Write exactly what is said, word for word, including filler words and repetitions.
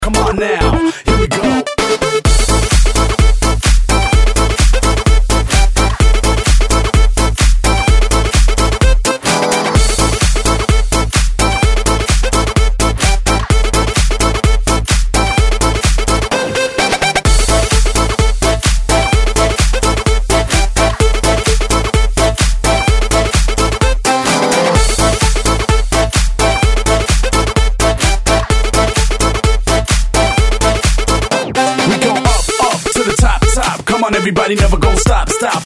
Come on now, here we go. Everybody never